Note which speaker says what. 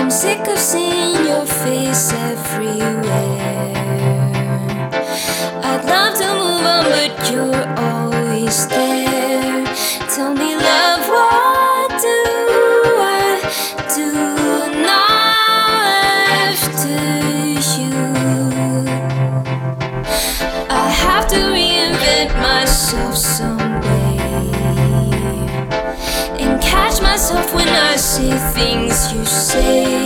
Speaker 1: sick of seeing your face everywhere. I'd love to move on, but you're always there. Tell me, love, what do I do now after you? I have to reinvent myself some way and catch myself when I say things you say.